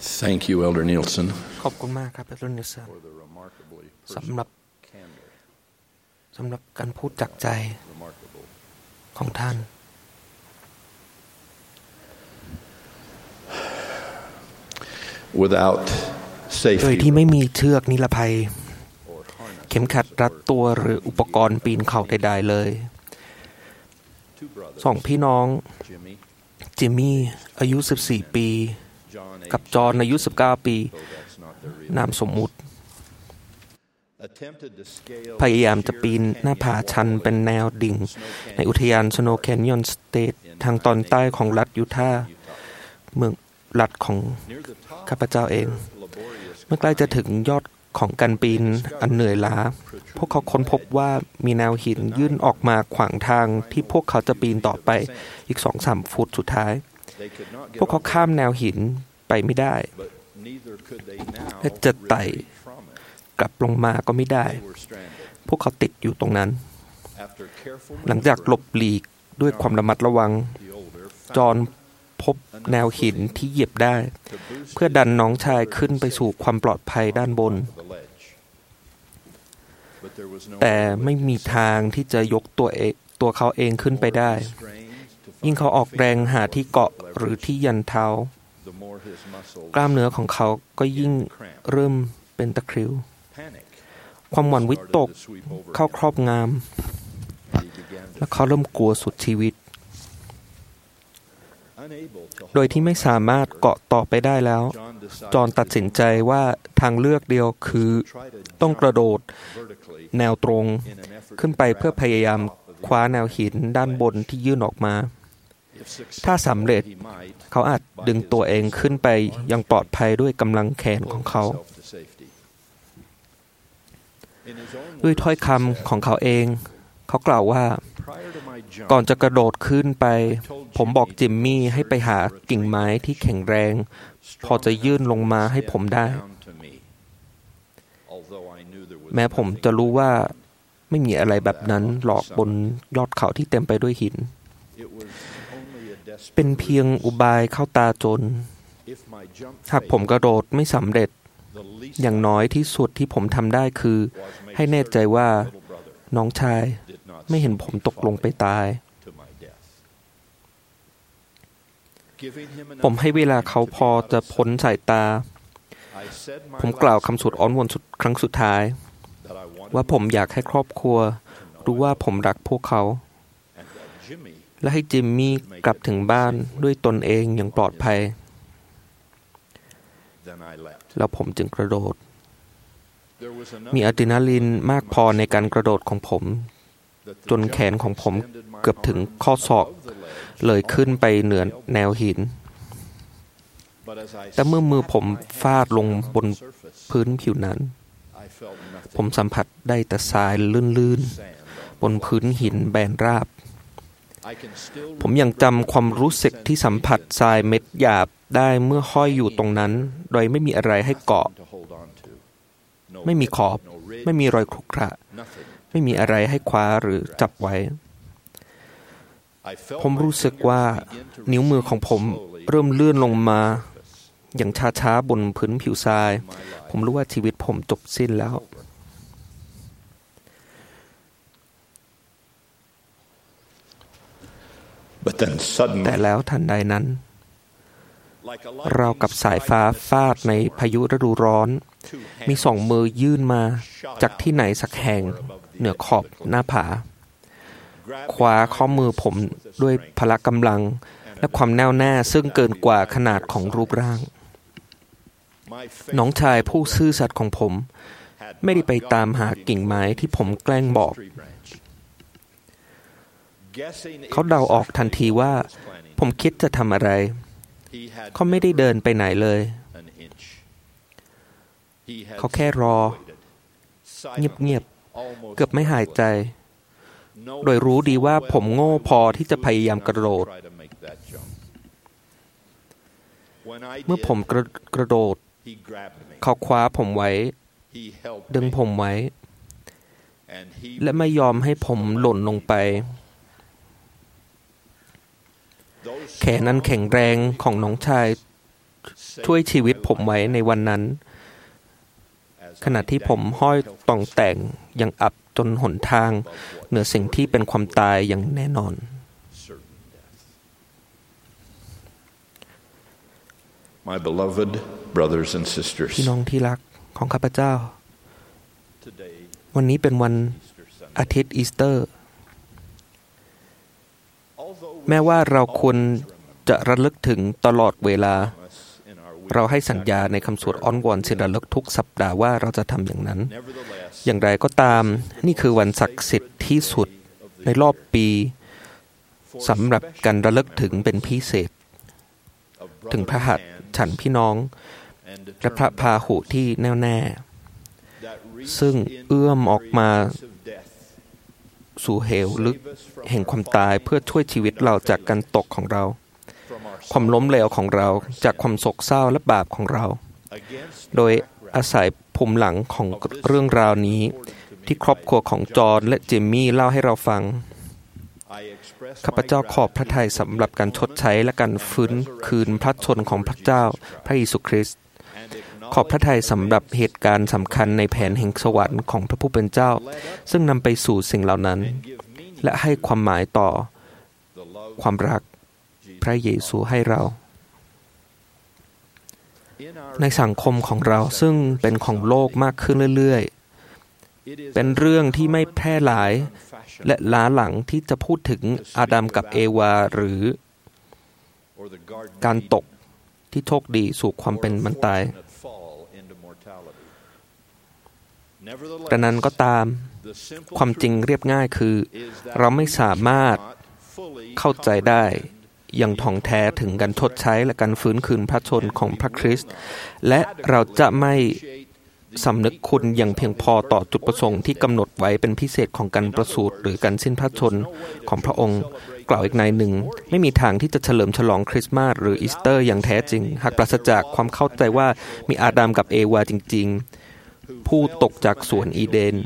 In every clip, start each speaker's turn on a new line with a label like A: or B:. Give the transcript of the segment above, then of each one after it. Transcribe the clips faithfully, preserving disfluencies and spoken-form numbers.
A: Thank you, Elder Nielsen.
B: ขอบคุณมากครับ Elder Nielsen สำหรับสำหรับการพูดจากใจของท่าน
A: Without
B: โดย
A: safety
B: ที่ไม่มีเชือกนิรภัยเข็มขัดรัดตัวหรืออุปกรณ์ปีนเขาใดๆเลยสองพี่น้องจิมมี่อายุสิบสี่ปีกับจอห์นอายุสิบเก้าปีนามสมมุติพยายามจะปีนหน้าผาชันเป็นแนวดิ่งในอุทยาน Snow Canyon State ทางตอนใต้ของรัฐยูทาห์เมืองรัฐของข้าพเจ้าเองเมื่อใกล้จะถึงยอดของการปีนอันเหนื่อยล้าพวกเขาค้นพบว่ามีแนวหินยื่นออกมาขวางทางที่พวกเขาจะปีนต่อไปอีก สองถึงสาม ฟุตสุดท้ายพวกเขาข้ามแนวหินไปไม่ได้และจะไต่กลับลงมาก็ไม่ได้พวกเขาติดอยู่ตรงนั้นหลังจากหลบหลีกด้วยความระมัดระวังจอห์นพบแนวหินที่เหยียบได้เพื่อดันน้องชายขึ้นไปสู่ความปลอดภัยด้านบนแต่ไม่มีทางที่จะยกตัวเองตัวเขาเองขึ้นไปได้ยิ่งเขาออกแรงหาที่เกาะหรือที่ยันเท้ากล้ามเนื้อของเขาก็ยิ่งเริ่มเป็นตะคริวความหวั่นวิตกเข้าครอบงำและเขาเริ่มกลัวสุดชีวิตโดยที่ไม่สามารถเกาะต่อไปได้แล้วจอห์นตัดสินใจว่าทางเลือกเดียวคือต้องกระโดดแนวตรงขึ้นไปเพื่อพยายามคว้าแนวหินด้านบนที่ยื่นออกมาถ้าสำเร็จเขาอาจดึงตัวเองขึ้นไปอย่างปลอดภัยด้วยกำลังแขนของเขาด้วยถ้อยคำของเขาเองเขากล่าวว่าก่อนจะกระโดดขึ้นไปผมบอกจิมมี่ให้ไปหากิ่งไม้ที่แข็งแรงพอจะยื่นลงมาให้ผมได้แม้ผมจะรู้ว่าไม่มีอะไรแบบนั้นหรอกบนยอดเขาที่เต็มไปด้วยหินเป็นเพียงอุบายเข้าตาจนหากผมกระโดดไม่สำเร็จอย่างน้อยที่สุดที่ผมทำได้คือให้แน่ใจว่าน้องชายไม่เห็นผมตกลงไปตายผมให้เวลาเขาพอจะพ้นสายตาผมกล่าวคำสุดอ้อนวอนครั้งสุดท้ายว่าผมอยากให้ครอบครัวรู้ว่าผมรักพวกเขาและให้จิมมี่กลับถึงบ้านด้วยตนเองอย่างปลอดภัยแล้วผมจึงกระโดดมีอะดรีนาลีนมากพอในการกระโดดของผมจนแขนของผมเกือบถึงข้อศอกเลยขึ้นไปเหนือแนวหินแต่เมื่อมือผมฟาดลงบนพื้นผิวนั้นผมสัมผัสได้แต่ทรายลื่นๆบนพื้นหินแบนราบผมยังจำความรู้สึกที่สัมผัสทรายเม็ดหยาบได้เมื่อห้อยอยู่ตรงนั้นโดยไม่มีอะไรให้เกาะไม่มีขอบไม่มีรอยขรุขระไม่มีอะไรให้คว้าหรือจับไว้ผมรู้สึกว่านิ้วมือของผมเริ่มเลื่อนลงมาอย่างช้าๆบนพื้นผิวทรายผมรู้ว่าชีวิตผมจบสิ้นแล้วแต่แล้วทันใดนั้นราวกับสายฟ้าฟาดในพายุฤดูร้อนมีสองมือยื่นมาจากที่ไหนสักแห่งเหนือขอบหน้าผาคว้าข้อมือผมด้วยพละกำลังและความแน่วแน่ซึ่งเกินกว่าขนาดของรูปร่างน้องชายผู้ซื่อสัตย์ของผมไม่ได้ไปตามหากิ่งไม้ที่ผมแกล้งบอกเขาเดาออกทันทีว่าผมคิดจะทำอะไรเขาไม่ได้เดินไปไหนเลยเขาแค่รอเงียบๆเกือบไม่หายใจโดยรู้ดีว่าผมโง่พอที่จะพยายามกระโดดเมื่อผมกระกระโดดเขาคว้าผมไว้ดึงผมไว้และไม่ยอมให้ผมหล่นลงไปแขนนั้นแข็งแรงของน้องชายช่วยชีวิตผมไว้ในวันนั้นขณะที่ผมห้อยต่องแต่งยังอับจนหนทางเหนือสิ่งที่เป็นความตายอย่างแน่นอน
A: My beloved brothers and sisters
B: พี่น้องที่รักของข้าพเจ้าวันนี้เป็นวันอาทิตย์อีสเตอร์แม้ว่าเราควรจะระลึกถึงตลอดเวลาเราให้สัญญาในคำสวดอ้อนวอนศิลลึกทุกสัปดาห์ว่าเราจะทำอย่างนั้นอย่างไรก็ตามนี่คือวันศักดิ์สิทธิ์ที่สุดในรอบปีสำหรับการระลึกถึงเป็นพิเศษถึงพระหัตถ์ฉันพี่น้องและพระพาหุที่แน่วแน่ซึ่งเอื้อมออกมาสู่เหวลึกแห่งความตายเพื่อช่วยชีวิตเราจากการตกของเราความล้มเหลวของเราจากความโศกเศร้าและบาปของเราโดยอาศัยภูมิหลังของเรื่องราวนี้ที่ครอบครัวของจอห์นและจิมมี่เล่าให้เราฟังข้าพเจ้าขอบพระทัยสำหรับการชดใช้และการฟื้นคืนพระชนของพระเจ้าพระเยซูคริสต์ขอบพระทัยสำหรับเหตุการณ์สำคัญในแผนแห่งสวรรค์ของพระผู้เป็นเจ้าซึ่งนำไปสู่สิ่งเหล่านั้นและให้ความหมายต่อความรักพระเยซูให้เราในสังคมของเราซึ่งเป็นของโลกมากขึ้นเรื่อยๆเป็นเรื่องที่ไม่แพร่หลายและล้าหลังที่จะพูดถึงอาดัมกับเอวาหรือการตกที่โชคดีสู่ความเป็นมันตายแต่นั้นก็ตามความจริงเรียบง่ายคือเราไม่สามารถเข้าใจได้อย่างถ่องแท้ถึงการชดใช้และการฟื้นคืนพระชนของพระคริสต์และเราจะไม่สำนึกคุณอย่างเพียงพอต่อจุดประสงค์ที่กำหนดไว้เป็นพิเศษของการประสูติหรือการสิ้นพระชนของพระองค์กล่าวอีกในหนึ่งไม่มีทางที่จะเฉลิมฉลองคริสต์มาสหรืออีสเตอร์อย่างแท้จริงหากปราศจากความเข้าใจว่ามีอาดัมกับเอวาจริงๆผู้ตกจากสวนอีเดน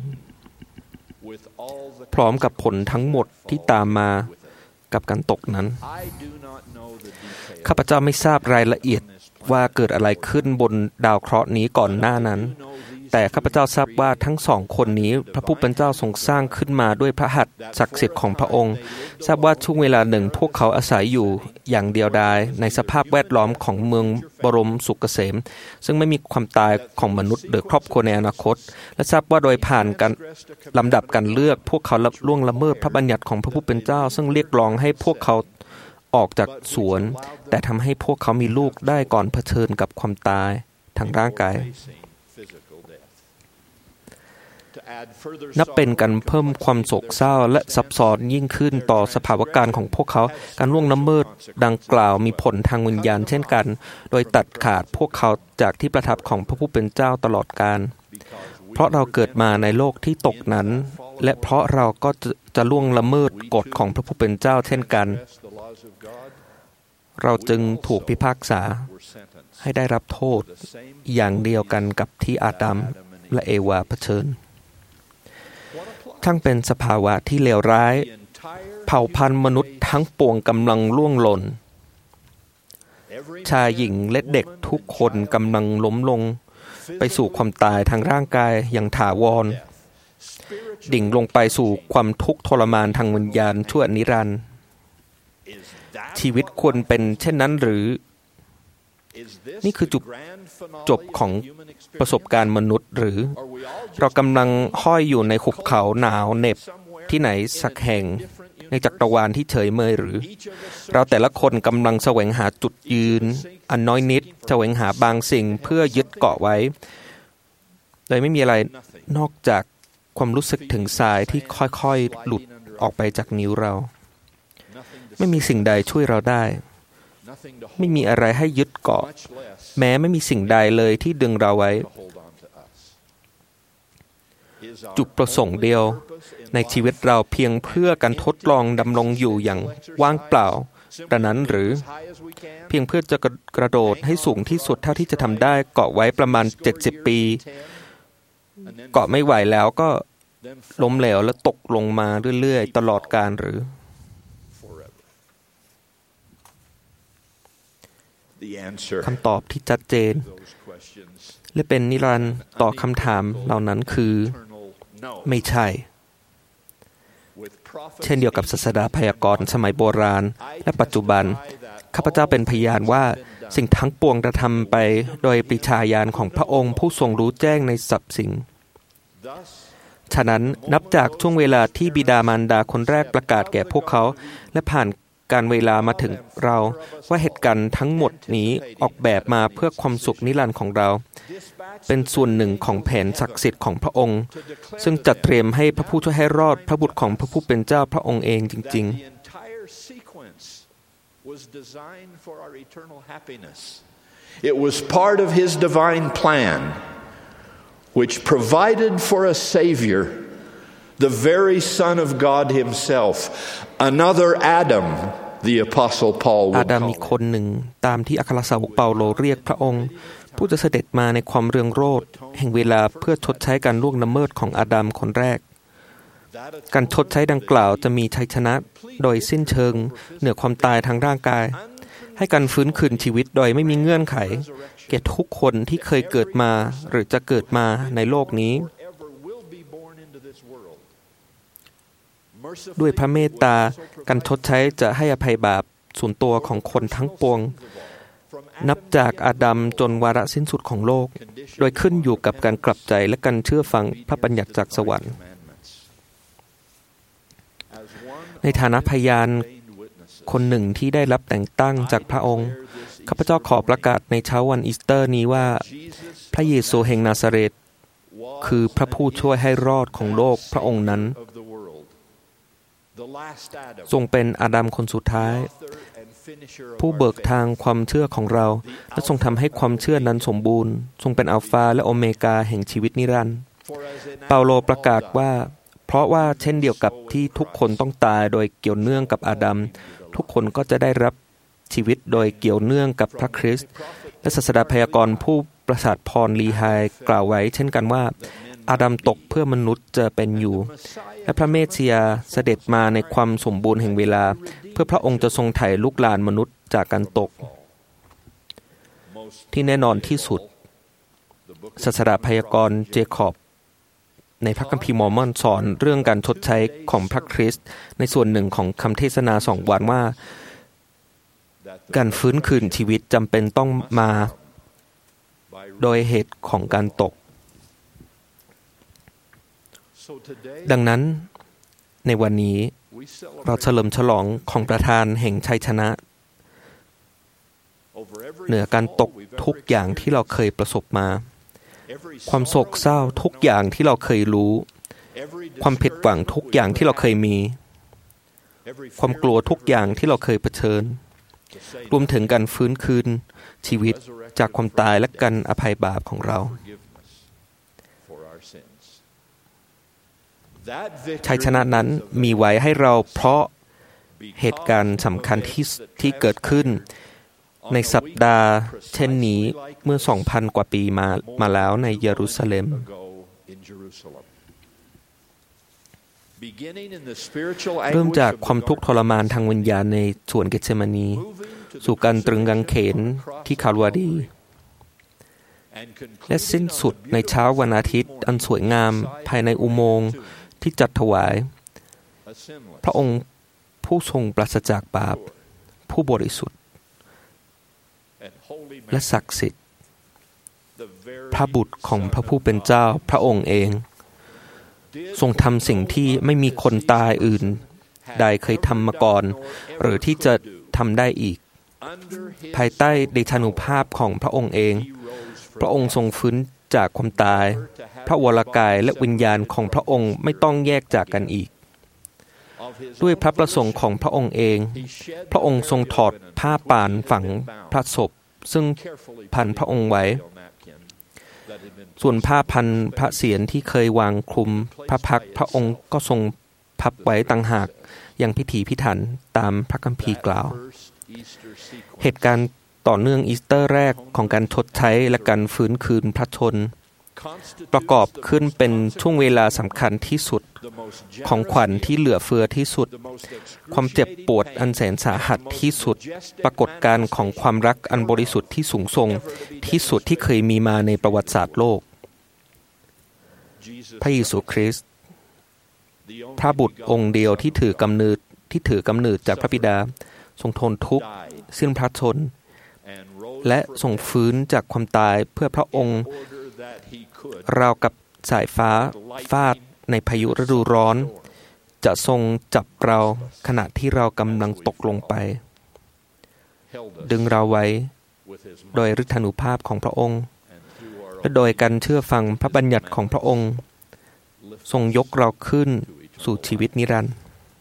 B: พร้อมกับผลทั้งหมดที่ตามมากับการตกนั้นข้าพเจ้าไม่ทราบรายละเอียดว่าเกิดอะไรขึ้นบนดาวเคราะห์นี้ก่อนหน้านั้นแต่ข้าพเจ้าทราบว่าทั้งสองคนนี้พระผู้เป็นเจ้าทรงสร้างขึ้นมาด้วยพระหัตถ์ศักดิ์สิทธิ์ของพระองค์ทราบว่าช่วงเวลาหนึ่งพวกเขาอาศัยอยู่อย่างเดียวดายในสภาพแวดล้อมของเมืองบรมสุขเกษมซึ่งไม่มีความตายของมนุษย์หรือครอบครัวในอนาคตและทราบว่าโดยผ่านการลำดับการเลือกพวกเขาล่วงละเมิดพระบัญญัติของพระผู้เป็นเจ้าซึ่งเรียกร้องให้พวกเขาออกจากสวนแต่ทำให้พวกเขามีลูกได้ก่อนเผชิญกับความตายทางร่างกายนับเป็นการเพิ่มความโศกเศร้าและซับซ้อนยิ่งขึ้นต่อสภาวะการของพวกเขาการล่วงละเมิดดังกล่าวมีผลทางวิญญาณเช่นกันโดยตัดขาดพวกเขาจากที่ประทับของพระผู้เป็นเจ้าตลอดกาลเพราะเราเกิดมาในโลกที่ตกนั้นและเพราะเราก็จะจะล่วงละเมิดกฎของพระผู้เป็นเจ้าเช่นกันเราจึงถูกพิพากษาให้ได้รับโทษอย่างเดียวกันกับที่อาดัมและเอวาเผชิญทั้งเป็นสภาวะที่เลวร้ายเผ่าพันธุ์มนุษย์ทั้งปวงกำลังล่วงหล่นชายหญิงและเด็กทุกคนกำลังล้มลงไปสู่ความตายทางร่างกายอย่างถาวรดิ่งลงไปสู่ความทุกข์ทรมานทางวิญญาณชั่วนิรันดร์ชีวิตควรเป็นเช่นนั้นหรือนี่คือจุดจบของประสบการณ์มนุษย์หรือเรากำลังห้อยอยู่ในหุบเขาหนาวเหน็บที่ไหนสักแห่งในจักรวาลที่เฉยเมยหรือเราแต่ละคนกำลังแสวงหาจุดยืนอันน้อยนิดแสวงหาบางสิ่งเพื่อยึดเกาะไว้โดยไม่มีอะไรนอกจากความรู้สึกถึงทรายที่ค่อยๆหลุดออกไปจากนิ้วเราไม่มีสิ่งใดช่วยเราได้ไม่มีอะไรให้ยึดเกาะแม้ไม่มีสิ่งใดเลยที่ดึงเราไว้จุดประสงค์เดียวในชีวิตเราเพียงเพื่อการทดลองดำรงอยู่อย่างว่างเปล่าดังนั้นหรือเพียงเพื่อจะกระโดดให้สูงที่สุดเท่าที่จะทำได้เกาะไว้ประมาณเจ็ดสิบปีเกาะไม่ไหวแล้วก็ล้มเหลวและตกลงมาเรื่อยๆตลอดกาลหรือคำตอบที่ชัดเจนและเป็นนิรันดร์ต่อคำถามเหล่านั้นคือไม่ใช่เช่นเดียวกับศาสดาพยากรณ์สมัยโบราณและปัจจุบันข้าพเจ้าเป็นพยานว่าสิ่งทั้งปวงกระทำไปโดยปริชาญาณของพระองค์ผู้ทรงรู้แจ้งในสรรพสิ่งฉะนั้นนับจากช่วงเวลาที่บิดามารดาคนแรกประกาศแก่พวกเขาและผ่านการเวลามาถึงเราว่าเหตุการณ์ทั้งหมดนี้ออกแบบมาเพื่อความสุขนิรันดร์ของเราเป็นส่วนหนึ่งของแผนศักดิ์สิทธิ์ของพระองค์ซึ่งจัดเตรียมให้พระผู้ช่วยให้รอดพระบุตรของพระผู้เป็นเจ้าพระองค์เองจริงๆ
A: It was part of his divine plan which provided for a savior the very son of God himself another Adam the apostle Paul would
B: อาดัมอีกคนหนึ่งตามที่อัครสาวกเปาโลเรียกพระองค์ผู้จะเสด็จมาในความเรืองโรจน์แห่งเวลาเพื่อชดใช้การล่วงละเมิดของอาดัมคนแรกการชดใช้ดังกล่าวจะมีชัยชนะโดยสิ้นเชิงเหนือความตายทางร่างกายให้การฟื้นคืนชีวิตโดยไม่มีเงื่อนไขแก่ทุกคนที่เคยเกิดมาหรือจะเกิดมาในโลกนี้ด้วยพระเมตตาการชดใช้จะให้อภัยบาปส่วนตัวของคนทั้งปวงนับจากอาดัมจนวาระสิ้นสุดของโลกโดยขึ้นอยู่กับการกลับใจและการเชื่อฟังพระบัญญัติจากสวรรค์ในฐานะพยานคนหนึ่งที่ได้รับแต่งตั้งจากพระองค์ข้าพเจ้าขอประกาศในเช้าวันอีสเตอร์นี้ว่าพระเยซูแห่งนาซาเรตคือพระผู้ช่วยให้รอดของโลกพระองค์นั้นทรงเป็นอาดัมคนสุดท้ายผู้เบิกทางความเชื่อของเราและทรงทำให้ความเชื่อนั้นสมบูรณ์ทรงเป็นอัลฟาและโอเมกาแห่งชีวิตนิรันดร์เปาโลประกาศว่าเพราะว่าเช่นเดียวกับที่ทุกคนต้องตายโดยเกี่ยวเนื่องกับอาดัมทุกคนก็จะได้รับชีวิตโดยเกี่ยวเนื่องกับพระคริสต์และศาสดาพยากรณ์ผู้ประสาทพรลีไฮกล่าวไว้เช่นกันว่าอาดัมตกเพื่อมนุษย์จะเป็นอยู่และพระเมสสิยาเสด็จมาในความสมบูรณ์แห่งเวลาเพื่อพระองค์จะทรงไถ่ลูกหลานมนุษย์จากการตกที่แน่นอนที่สุดศาสดาพยากรณ์เจคอบในพระคัมภีร์มอร์มอนสอนเรื่องการชดใช้ของพระคริสต์ในส่วนหนึ่งของคำเทศนาสองวันว่าการฟื้นคืนชีวิตจำเป็นต้องมาโดยเหตุของการตกดังนั้นในวันนี้เราเฉลิมฉลองของประธานแห่งชัยชนะเหนือการตกทุกอย่างที่เราเคยประสบมาความโศกเศร้าทุกอย่างที่เราเคยรู้ความผิดหวังทุกอย่างที่เราเคยมีความกลัวทุกอย่างที่เราเคยเผชิญรวมถึงการฟื้นคืนชีวิตจากความตายและการอภัยบาปของเราชัยชนะนั้นมีไว้ให้เราเพราะเหตุการณ์สำคัญที่ที่เกิดขึ้นในสัปดาห์เช่นนี้เมื่อ สองพัน กว่าปีมามาแล้วในเยรูซาเล็มเริ่มจากความทุกข์ทรมานทางวิญญาณในสวนเกตเซมานีสู่การตรึงกางเขนที่คาลวารีและสิ้นสุดในเช้าวันอาทิตย์อันสวยงามภายในอุโมงค์ที่จัดถวายพระองค์ผู้ทรงปราศจากบาปผู้บริสุทธิ์และศักดิ์สิทธิ์พระบุตรของพระผู้เป็นเจ้าพระองค์เองทรงทำสิ่งที่ไม่มีคนตายอื่นใดเคยทำมาก่อนหรือที่จะทำได้อีกภายใต้เดชานุภาพของพระองค์เองพระองค์ทรงฟื้นจากความตายพระวรกายและวิญญาณของพระองค์ไม่ต้องแยกจากกันอีกด้วยพระประสงค์ของพระองค์เองพระองค์ทรงถอดผ้าป่านฝังพระศพซึ่งพันพระองค์ไว้ส่วนผ้าพันพระเศียรที่เคยวางคลุมพระพักพระองค์ก็ทรงพับไว้ต่างหากอย่างพิถีพิถันตามพระคัมภีร์กล่าวเหตุการณ์ต่อเนื่องอีสเตอร์แรกของการชดใช้และการฟื้นคืนพระชนประกอบขึ้นเป็นช่วงเวลาสำคัญที่สุดของขวัญที่เหลือเฟือที่สุดความเจ็บปวดอันแสนสาหัสที่สุดปรากฏการณ์ของความรักอันบริสุทธิ์ที่สูงส่งที่สุดที่เคยมีมาในประวัติศาสตร์โลกพระเยซูคริสต์พระบุตรองค์เดียวที่ถือกำเนิดที่ถือกำเนิดจากพระบิดาทรงทนทุกข์สิ้นพระชนม์และทรงฟื้นจากความตายเพื่อพระองค์ราวกับสายฟ้าฟาดในพายุฤดูร้อนจะทรงจับเราขณะที่เรากำลังตกลงไปดึงเราไว้โดยฤทธานุภาพของพระองค์และโดยการเชื่อฟังพระบัญญัติของพระองค์ทรงยกเราขึ้นสู่ชีวิตนิรันดร์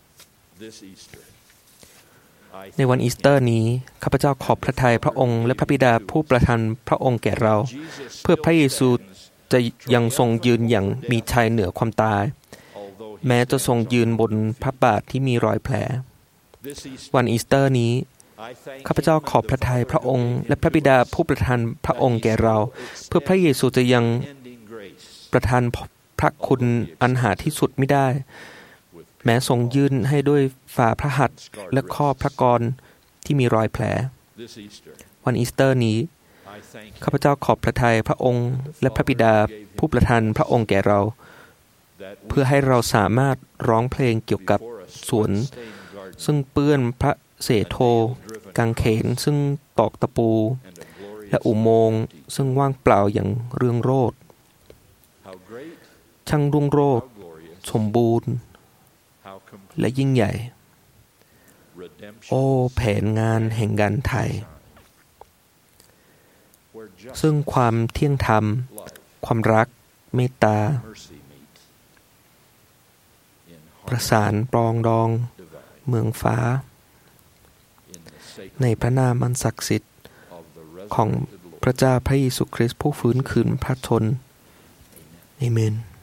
B: ในวันอีสเตอร์นี้ข้าพเจ้าขอบพระทัยพระองค์และพระบิดาผู้ประทานพระองค์แก่เราเพื่อพระเยซูจะยังทรงยืนอย่างมีชัยเหนือความตายแม้จะทรงยืนบนพระบาทที่มีรอยแผลวันอีสเตอร์นี้ข้าพเจ้าขอบพระทัยพระองค์และพระบิดาผู้ประทานพระองค์แก่เราเพื่อพระเยซูจะยังประทานพระคุณอันหาที่สุดไม่ได้แม้ทรงยื่นให้ด้วยฝ่าพระหัตถ์และข้อพระกรที่มีรอยแผลวันอีสเตอร์นี้ข้าพเจ้าขอบพระทัยพระองค์และพระบิดาผู้ประทานพระองค์แก่เราเพื่อให้เราสามารถร้องเพลงเกี่ยวกับสวนซึ่งเปื้อนพระเศโธกางเขนซึ่งตอกตะปูและอุโมงค์ซึ่งว่างเปล่าอย่างเรืองโรจน์ช่างรุ่งโรจน์สมบูรณ์และยิ่งใหญ่โอ้แผนงานแห่งการไถ่ซึ่งความเที่ยงธรรมความรักเมตตาประสานปรองดองเมืองฟ้าในพระนามอันศักดิ์สิทธิ์ของพระเจ้าพระเยซูคริสต์ผู้ฟื้นคืนพระชนอาเมน